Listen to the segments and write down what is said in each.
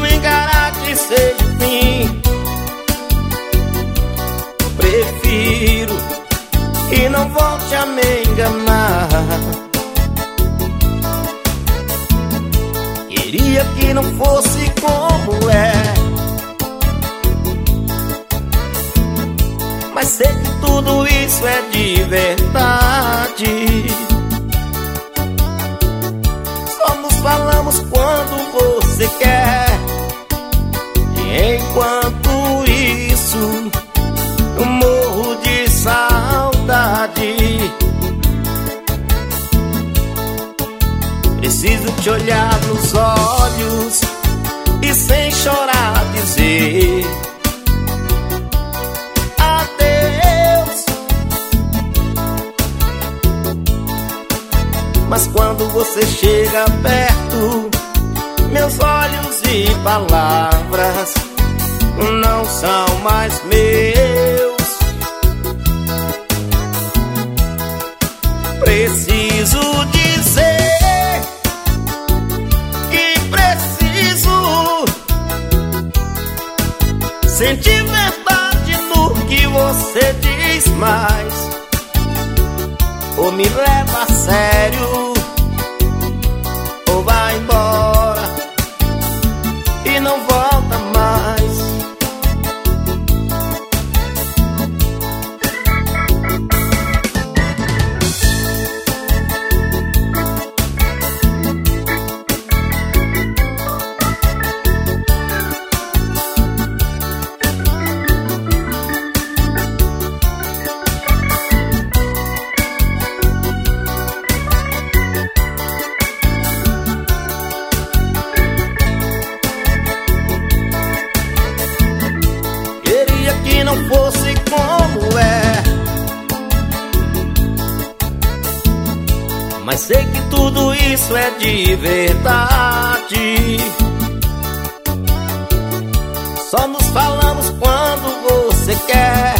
prefiro encarar que seja o fim. Prefiro que não volte a me enganar. Queria que não fosse como é, mas sei que tudo isso é de verdade. Só nos falamos quando você quer, e enquanto isso eu morro de saudade. Preciso te olhar nos olhos e sem chorar dizer adeus. Mas quando você chega perto, meus olhos e palavras não são mais meus. Preciso dizer que preciso sentir verdade no que você diz, mas ou me leva a sério ou vai embora e não volta mais. Que não fosse como é, mas sei que tudo isso é de verdade. Só nos falamos quando você quer,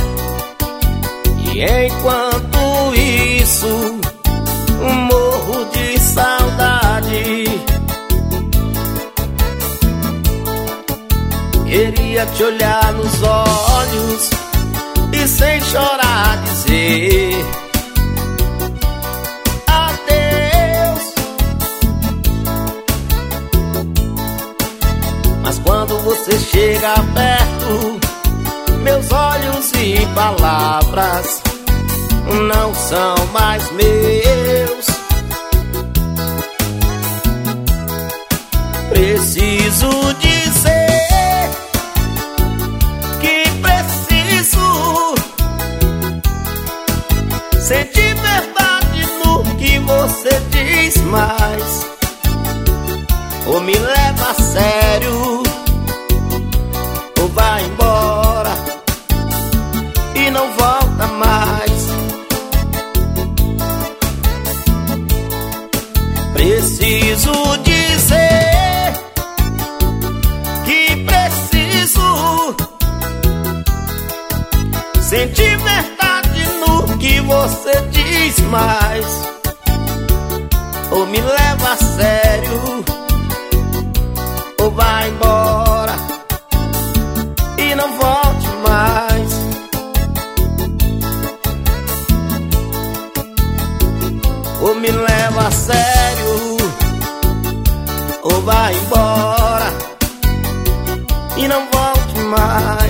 e enquanto isso morro de saudade. Queria te olhar nos olhos e sem chorar dizer adeus. Mas quando você chega perto, meus olhos e palavras não são mais meus. Preciso dizer sentir verdade no que você diz, mas ou me leva a sério ou vai embora e não volta mais. Preciso dizer que preciso sentir verdade no que você diz, mas ou me leva a sério ou vai embora e não volte mais. Ou me leva a sério ou vai embora e não volte mais.